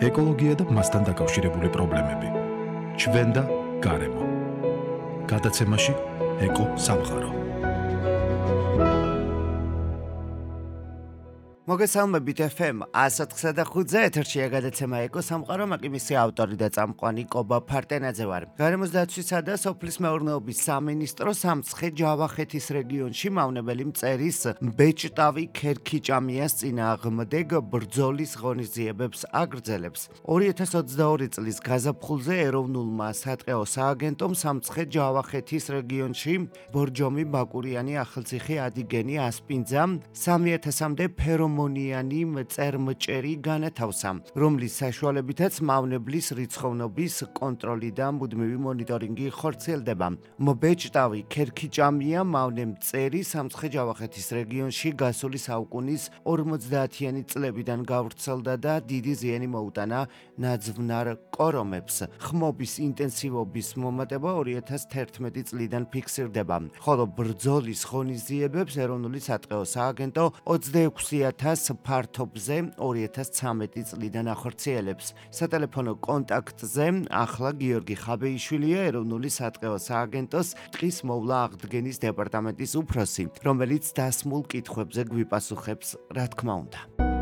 ეკოლოგია და მასთან დაკავშირებული პრობლემები. ჩვენ და გარემო. გადაცემაში ეკო სამყარო. მოგესალმებით FM 104.5-ზე ეთერშია გადაცემა ეკო სამყარო, მაკიმისი ავტორი და წამყვანი კობა ფარტენაძე ვარ. გარემოს დაცვისა და სოფლის მეურნეობის სამინისტრო სამცხე ჯავახეთის რეგიონში მავნებელი მწერის ბეჭდავი ქერქიჭამიას წინააღმდეგ ბრძოლის ღონისძიებებს აგრძელებს. 2022 წლის გაზაფხულზე ეროვნულმა სატყეო სააგენტომ სამცხე ჯავახეთის რეგიონში ბორჯომი, ბაკურიანი, ახალციხე, ადიგენი, ასპინძა 3000-მდე ფერომონიანი მწერმჭერი განათავსა, რომლის საშუალებითაც მავნებლის რიცხოვნობის კონტროლი და მუდმივი მონიტორინგი ხორციელდება. მბეჭდავი ქერქიჭამია მავნემწერი სამცხე ჯავახეთის რეგიონში გასული საუკუნის 50-იანი წლებიდან გავრცელდა და დიდი ზიანი მოუტანა ნაძვნარ კორომებს. ხმობის ინტენსივობის მომატება 2011 წლიდან ფიქსირდება, ხოლო ბრძოლის ღონისძიებებს ეროვნული სატყეო სააგენტო 26,000 ფართობზე 2013 წლიდან ახორციელებს. სატელეფონო კონტაქტზე ახლა გიორგი ხაბეიშვილია, ეროვნული სატყეო სააგენტოს ტყის მოვლა აღდგენის დეპარტამენტის უფროსი, რომელიც დასმულ კითხვებზე გვიპასუხებს, რა თქმა უნდა.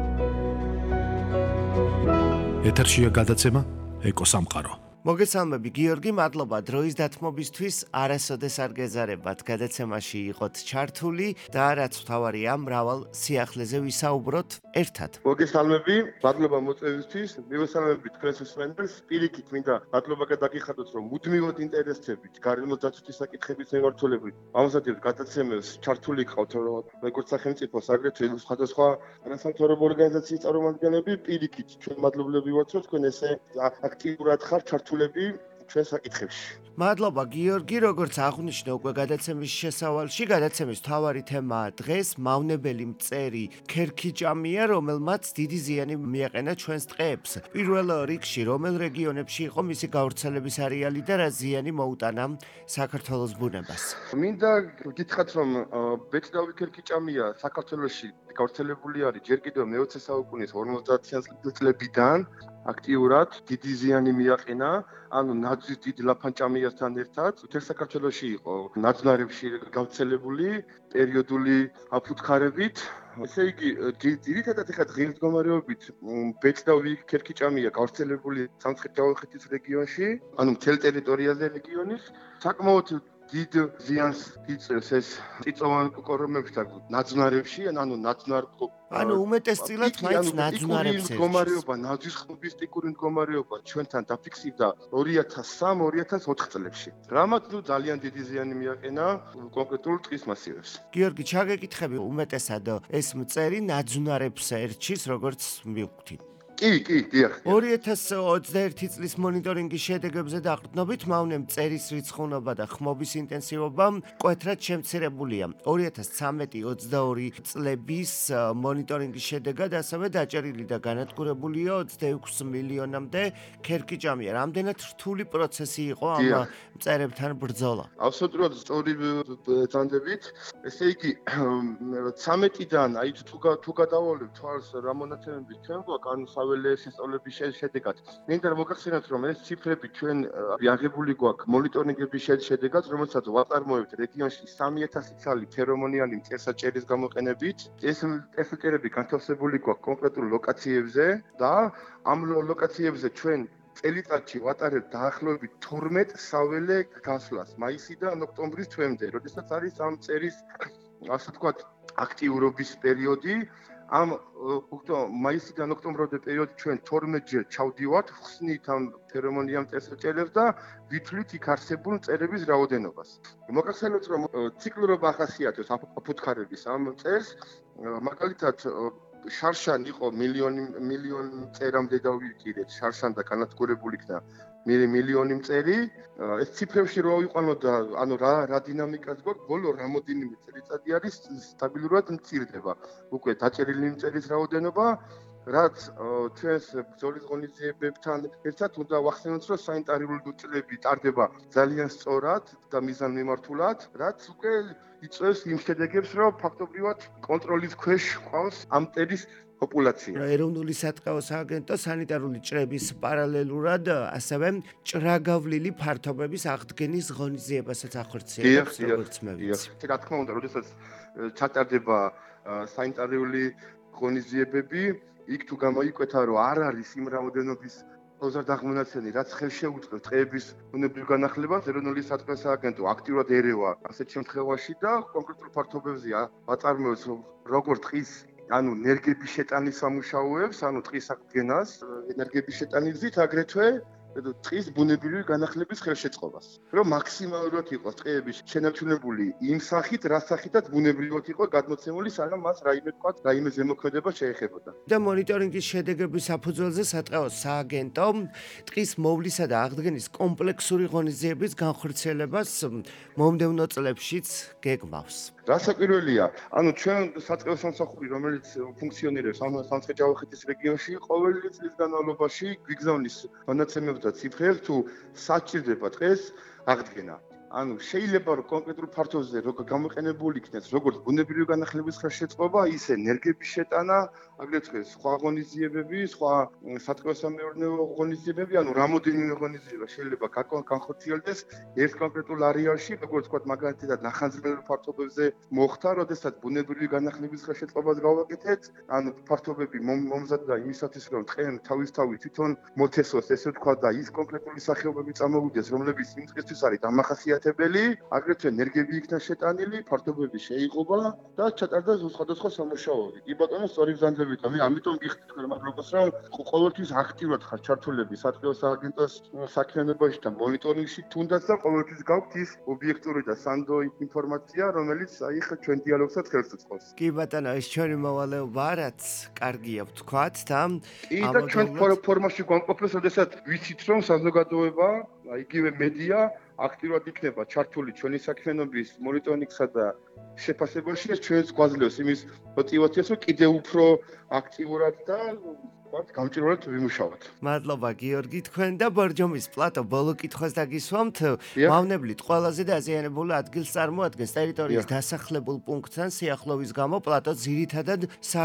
ეთერშია გადაცემა ეკო სამყარო. მოგესალმები გიორგი, მადლობა დროის დათმობისთვის, არასოდეს არ გეზარებათ გადაცემაში იყოთ ჩართული და რაც მთავარია, მრავალ სიახლეზე ვისაუბროთ ერთად. მოგესალმები, მადლობა მოწვევისთვის, მივესალმები თქვენს მსმენელს, პირიქით მინდა მადლობა გადაგიხადოთ, რომ მუდმივად ინტერესებით გარემოს დაცვის საკითხების მიმართულებით ამასათებს გადაცემებს ჩართული ყავთ, როგორც სახელმწიფოს, აგრეთვე სხვადასხვა არასამთავრობო ორგანიზაციის წარმომადგენლები, პირიქით ჩვენ მადლობლები ვართ, რომ თქვენ ესე აქტიურად ხართ ჩვენ საკითხებში. მადლობა გიორგი, როგორც აღნიშნე უკვე გადაცემის შესავალში, გადაცემის მთავარი თემაა დღეს მავნებელი მწერი ქერქიჭამია, რომელმაც დიდი ზიანი მიაყენა ჩვენს ტყეებს. პირველ რიგში, რომელ რეგიონებში იყო მისი გავრცელების არეალი და რა ზიანი მოუტანა საქართველოს ბუნებას? მინდა გითხრათ, რომ ბეჭდავი ქერქიჭამია საქართველოში გავრცელებული არის ჯერ კიდევ მე-20 საუკუნის 50-იან წლებიდან. აქტიურად დიდი ზიანი მიაყენა, ანუ ნაძვის დიდ ლაფანჭამიასთან ერთად. მთელ საქართველოში იყო ნაძვნარებში გავრცელებული პერიოდული აფუთხარებით. ესე იგი, ძირითადად ეხლა დღის მდგომარეობით ბეჭდავი ქერქიჭამია გავრცელებული სამცხე ჯავახეთის რეგიონში, ანუ მთელ ტერიტორიაზე რეგიონის. საკმაოდ დიდ ზიანს იწვევს ეს წიწოვან კორომებში და ნაძვნარებში, ანუ ნაძვნარ ანუ უმეტესწილად მაინც ნაძვნარებს მდგომარეობა, ნაძვის ხმობის სტიკური მდგომარეობა ჩვენთან დაფიქსირდა 2003-2004 წლებში. რამაც ძალიან დიდი ზიანი მიაყენა კონკრეტულ ტყის მასივებს. გიორგი, ჩაგეკითხები, უმეტესად ეს მწერი ნაძვნარებს ერჩის, როგორც მივხვდი. კი, დიახ. 2021 წლის მონიტორინგის შედეგებზე დაყრდნობით მავნე მწერის რიცხოვნობა და ხმობის ინტენსივობა მკვეთრად შემცირებულია. 2013-22 წლების მონიტორინგის შედეგად ასევე დაჭერილი და განადგურებულია 26 მილიონამდე ქერქიჭამია. რამდენად რთული პროცესი იყო ამ მწერებთან ბრძოლა? აბსოლუტურად სწორი ზანდებით. ესე იგი, 13-დან აი თუ გადავალებ თვალს რა მონაცემები ჩვენ გვაქვს, ანუ შესწავლების შედეგად. მინდა მოგახსენოთ, რომ ეს ციფრები ჩვენ აღებული გვაქვს მონიტორინგების შედეგად, რომელსაც ვაწარმოებთ რეგიონში 3000 ცალი ფერომონიანი მწერსაჭერის გამოყენებით. ეს მწერსაჭერები განთავსებული გვაქვს კონკრეტულ ლოკაციებზე და ამ ლოკაციებზე ჩვენ წელიწადში ვატარებთ დაახლოებით 12 საველე გასვლას, მაისიდან ოქტომბრის თვემდე, როდესაც არის ამ მწერის, ასე ვთქვათ, აქტიურობის პერიოდი. ამ მაისიდან ოქტომბრამდე პერიოდში ჩვენ 12-ჯერ ჩავდივართ, ხსნით ამ ფერომონიან მწერსაჭერებს და ვითვლით იქ არსებულ მწერების რაოდენობას. მოგახსენოთ, რომ ციკლურობა ახასიათებს აფუთხარების ამ მწერს, მაგალითად შარშან იყო მილიონ მწერამდე დავიკიდეთ, შარშან და განადგურებული იქნა მილიონი მწერი. ეს ციფრებში რო ვიყვანოთ და ანუ რა დინამიკაც გვაქვს, ბოლო რამოდენიმე წელიწადი არის სტაბილურად მცირდება. უკვე დაჭერილი მწერის რაოდენობა, რაც ჩვენს ბრძოლის ღონისძიებებთან ერთად უნდა ვახსენოთ, რომ სანიტარული წლები ტარდება ძალიან სწორად და მიზანმიმართულად, რაც უკვე იწვევს იმ შედეგებს, რომ ფაქტობრივად კონტროლის ქვეშ ყავს ამ მტერის პოპულაცია. ეროვნული სატყეო სააგენტო სანიტარული ჭრების პარალელურად ასევე ჭრაგავლილი ფართობების აღდგენის ღონისძიებასაც ახორციელებს, როგორც მე ვიცი. რა თქმა უნდა, როდესაც ჩატარდება სანიტარული ღონისძიებები, იქ თუ გამოიკვეთა, რომ არ არის იმ რაოდენობის ოზარდაღმონაცენი, რაც ხელშეუწყობს ტყეების ბუნებრივ განახლებას, ეროვნული სატყეო სააგენტო აქტიურად ერევა ასეთ შემთხვევაში და კონკრეტულ ფართობებზე აწარმოებს როგორც ტყის ენერგების შეტანის სამუშაოებს, ტყის აღდგენას, ენერგების შეტანის გზით აგრეთვე ტყის ბუნებრივი განახლების ხელშეწყობას. რომ მაქსიმალურად იყოს ტყეები შენარჩუნებული იმ სახით, რა სახითაც ბუნებრივად იყო გადმოცემული, სანამ მას რაიმე ზემოქმედება შეეხებოდა. და მონიტორინგის შედეგების საფუძველზე სატყეო სააგენტო ტყის მოვლისა და აღდგენის კომპლექსური ღონისძიების განხორციელებას მომდევნო წლებშიც გეგმავს. რასაკვირველია, ჩვენ სატყეო სამსახური, რომელიც ფუნქციონირებს სამცხე-ჯავახეთის რეგიონში, ყოველი წლის განმავლობაში გვიგზავნის მონაცემებს და ციფრებს თუ საჭირდება ტყეს აღდგენა. შეიძლება რომ კონკრეტულ ფართობზე როგორ გამოყენებული იქნეს როგორც ბუნებრივი განახლების ხელშეწყობა, ისე ენერგების შეტანა, აგრეთვე სხვა ღონისძიებები, სხვა სატყეო-სამეურნეო ღონისძიებები, რამოდენიმე ღონისძიება შეიძლება განხორციელდეს ერთ კონკრეტულ არეალში, როგორც ვთქვათ, მაგალითად ნახანძრეულ ფართობებზე მოხდა, როდესაც ბუნებრივი განახლების ხელშეწყობას გავაკეთეთ, ფართობები მომზადდა იმისათვის, რომ ტყენ თავისთავად თვითონ მოთესოს, ესე ვთქვათ, და ის კონკრეტული სახეობები წამოვიდეს, რომლებიც იმ ტყისთვის არის დამახასიათებელი, აგრეთვე ენერგები იქნა შეტანილი, ფართობები შეიყოფა და ჩატარდა სხვადასხვა სამუშაოები. კი ბატონო, სწორი ბრძანებით, ამიტომ გიხდით თქვენ მადლობას, რომ ყოველთვის აქტიურად ხართ ჩართულები სატყეო სააგენტოს საქმიანობაში და მონიტორინგში, თუნდაც და ყოველთვის გაქვთ ის ობიექტური და სანდო ინფორმაცია, რომელიც ჩვენ დიალოგსაც ხელს უწყობს. კი ბატონო, ეს ჩვენი მოვალეობა, რაც კარგია ვთქვათ და ჩვენ ფორმაში გვამყოფებს, როდესაც ვიცით, რომ საზოგადოება, იგივე მედია აქტიურად იქნება ჩართული ჩვენი საქმიანობის მონიტორინგსა და შეფასებაში, ჩვენს გვაძლევს იმის мотивაციას, რომ კიდევ უფრო აქტიურად და გამჭირვალედ ვიმუშავოთ. მადლობა გიორგი, თქვენ და ბორჯომის პლატო ბოლო კითხვას დაგისვამთ. მავნებლით ყველაზე დაზიანებულ ადგილს წარმოადგენს ტერიტორიის დასახლებულ პუნქტთან სიახლოვის გამო პლატო ძირითადად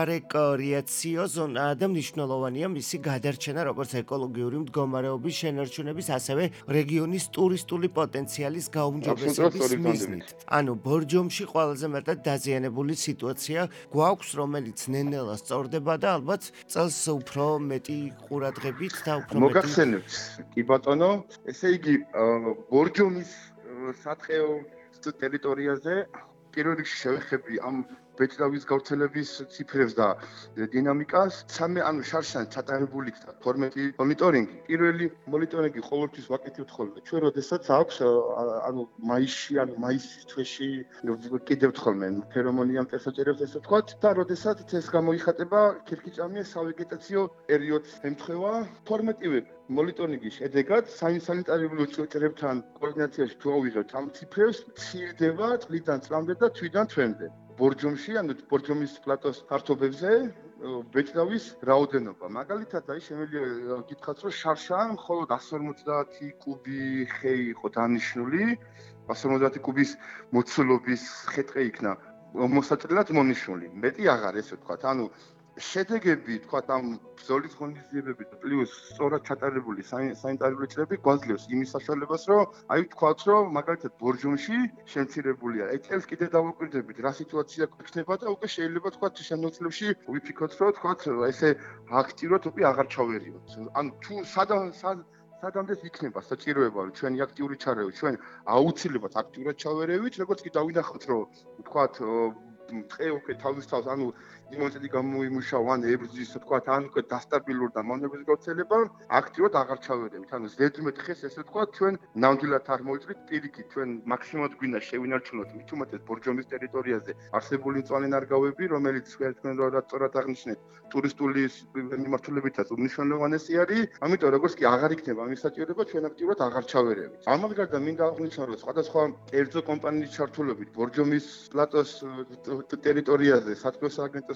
სარეკრეაციო ზონაა და მნიშვნელოვანია მისი გადარჩენა როგორც ეკოლოგიური მდგომარეობის შენარჩუნების, ასევე რეგიონის ტურისტული პოტენციალის გაუმჯობესების მიზნით. ბორჯომში ყველაზე მეტად დაზიანებული სიტუაცია გვაქვს, რომელიც ნელ-ნელა სწორდება და ალბათ წელს უფრო მეტი ყურადღებით და უფრო მეტი მოგახსენებთ, კი ბატონო, ესე იგი ბორჯომის სატყეო ტერიტორიაზე პირველ რიგში შევეხები ამ ბეჭდავის გავრცელების ციფრებს და დინამიკას. შარშან ჩატარებული იქნა 12 მონიტორინგი. პირველი მონიტორინგი ყოველთვის ვაკეთებთ ხოლმე. ჩვენ როდესაც აქვს მაისში, მაისის თვეში კიდევ ხოლმე ფერომონიან წესაჭერებს, ესე ვთქვათ, და როდესაც ეს გამოიხატება ქირქიჭამია სავეგეტაციო პერიოდს ემთხვევა. 12 მონიტორინგის შედეგად სანიტარული ჭრებთან კოორდინაციაში თუ ავიღებთ ამ ციფრებს, მცირდება წლიდან წლამდე და თვიდან თვემდე. ბორჯომში, ბორჯომის პლატოს ფართობებზე ბეჭდავის რაოდენობა. მაგალითად, შემიძლია გითხრათ, რომ შარშან მხოლოდ 150 კუბი ხე იყო დანიშნული, 150 კუბის მოცულობის ხე-ტყე იქნა მოსაწილად მონიშნული. მეტი აღარ, ესე ვთქვათ, შედეგები, ვთქვათ, ამ ბრძოლის ღონისძიებები და პლუს სწორად ჩატარებული სანიტარული ჭრები გვაძლევს იმის საშუალებას, რომ ვთქვათ, რომ მაგალითად ბორჯომში შემცირებულია. წელს კიდე დავუკვირდებით, რა სიტუაცია გვექნება და უკვე შეიძლება ვთქვათ, შემდგომ წლებში ვიფიქროთ, რომ ვთქვათ, ესე აქტიურად უკვე აღარ ჩავერიოთ. თუ სადამდე იქნება საჭიროება, რომ ჩვენი აქტიური ჩარევა, ჩვენ აუცილებლად აქტიურად ჩავერევით, როგორც კი დავინახოთ, რომ ვთქვათ, ტყე უკვე თავისთავად იმონტები გამოიმუშავა, ებრძვის, ვთქვათ, უკვე დასტაბილურდა და მონების გავრცელება, აქტიურად აღარ ჩავერევით. ზედმეტ ხეს, ესე ვთქვათ, ჩვენ ნამდვილად არ მოიწვით პირიქით, ჩვენ მაქსიმალურად გვინდა შევინარჩუნოთ მით უმეტეს ბორჯომის ტერიტორიაზე არსებული მწვანე ნარგავები, რომელიც თქვენ სწორად აღნიშნეთ, ტურისტული მიმართულებითაც უმნიშვნელოვანესი არის. ამიტომ როგორც კი აღარ იქნება ამის საჭიროება, ჩვენ აქტიურად აღარ ჩავერევით. ამას გარდა მინდა აღნიშნო, რომ სხვადასხვა კერძო კომპანიის ჩართულობით ბორჯომის პლატოს ტერიტორიაზე სატყეო სააგენტოს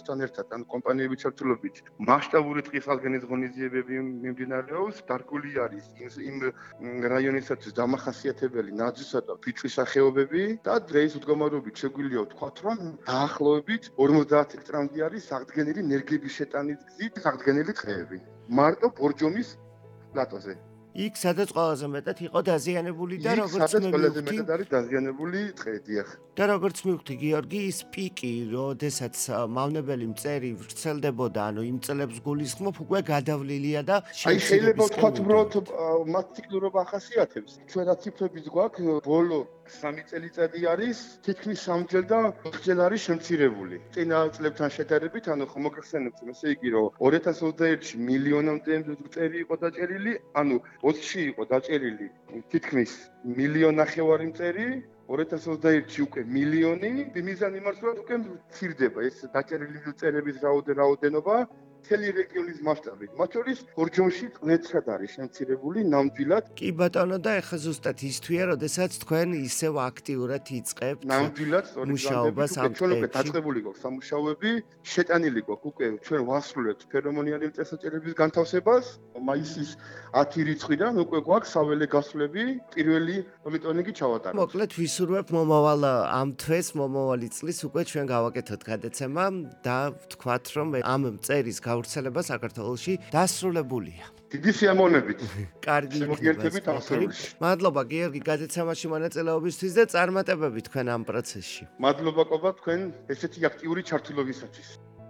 სექტორთან ერთად, ან კომპანიების ჩართულობით მასშტაბური ტყის აღდგენის ღონისძიებები მიმდინარეობს. დარგული არის იმ რაიონისათვის დამახასიათებელი ნაძვისა და ფიჭვის სახეობები და დღეს მდგომარეობით შეგვიძლია ვთქვათ, რომ დაახლოებით 50 ჰექტარამდე არის აღდგენილი ნერგების შეტანის გზით აღდგენილი ტყეები. მარტო ბორჯომის პლატოზე. იქ სადაც ყველაზე მეტად იყო დაზიანებული და როგორც სადაც ყველაზე მეტად არის დაზიანებული ტყე, დიახ. და როგორც მივხვდი გიორგი, ის პიკი, როდესაც მავნებელი მწერი ვრცელდებოდა, ანუ იმ წლებს გულისხმობ, უკვე გადავლილია და შეიძლება ვთქვათ, უბრალოდ მათ ციკლურობა ახასიათებს. ჩვენ რა ციფრებიც გვაქვს, ბოლო 3 წელიწადი არის თითქმის 3ჯერ და 4ჯერ არის შემცირებული. წინა წლებთან შედარებით, ანუ მოგახსენებთ, ესე იგი, რომ 2021-ში მილიონამდე მწერი იყო დაჭერილი, ანუ 20-ში იყო დაჭერილი თითქმის 1,5 მილიონი მწერი, 2021-ში უკვე მილიონი, მიზანი იმას რომ უკვე მცირდება ეს დაჭერილი მწერების რაოდენობა მთელი რეგიონის მასშტაბით. მათ შორის ბორჯომში ყნეცად არის შემცირებული ნამდვილად. კი ბატონო და ეხლა ზუსტად ის თვია, როდესაც თქვენ ისევ აქტიურად იწყებთ ნამდვილად მუშაობას ამ ჩვენ უკვე დაწყებული გვაქვს სამუშაოები, შეტანილი გვაქვს უკვე ჩვენ ვასრულებთ ფერომონიანი წესაჭერების განთავსებას. მაისის 10 რიცხვიდან უკვე გვაქვს საველე გასვლები, პირველი მონიტორინგი ჩავატაროთ. მოკლედ ვისურვებ მომავალ ამ თვეს, მომავალი წლის უკვე ჩვენ გავაკეთოთ გადაცემა და ვთქვათ, რომ ამ მწერის გავრცელება საქართველოში დასრულებულია. დიდი სიამოვნებით. კარგი მოგიერთებით აღსრულში. მადლობა გიორგი გადაცემაში მონაწილეობისთვის და წარმატებები თქვენ ამ პროცესში. მადლობა ყობა თქვენ ესეთი აქტიური ჩართულობისათვის.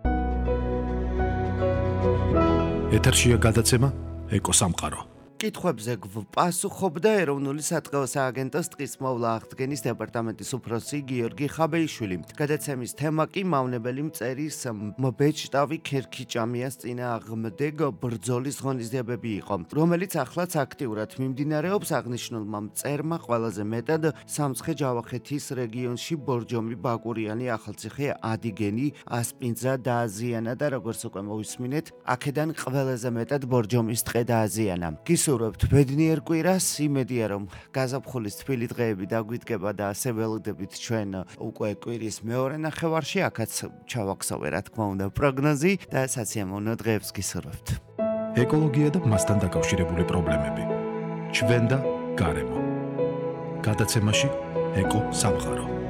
ეთერშია გადაცემა ეკოსამყარო. კითხვებზე გვპასუხობდა ეროვნული სატყეო სააგენტოს ტყის მოვლა აღდგენის დეპარტამენტის უფროსი გიორგი ხაბეიშვილი. გადაცემის თემა კი მავნებელი მწერის მბეჭდავი ქერქიჭამიას წინააღმდეგ ბრძოლის ღონისძიებები იყო, რომელიც ახლაც აქტიურად მიმდინარეობს. აღნიშნულმა მწერმა ყველაზე მეტად სამცხე-ჯავახეთის რეგიონში ბორჯომი, ბაკურიანი, ახალციხე, ადიგენი, ასპინძა დააზიანა და როგორც უკვე მოვისმინეთ, აქედან ყველაზე მეტად ბორჯომის ტყე დააზიანა. ვსურვებთ ბედნიერ კვირას, იმედია რომ გაზაფხულის თბილი დღეები დაგვიდგება და ასე ველოდებით ჩვენ უკვე კვირის მეორე ნახევარში, აქაც ჩავახსოვე რა თქმა უნდა პროგნოზი და საციამოვნო დღეებს გისურვებთ. ეკოლოგია და მასთან დაკავშირებული პრობლემები. ჩვენ და გარემო. გადაცემაში ეკო სამყარო.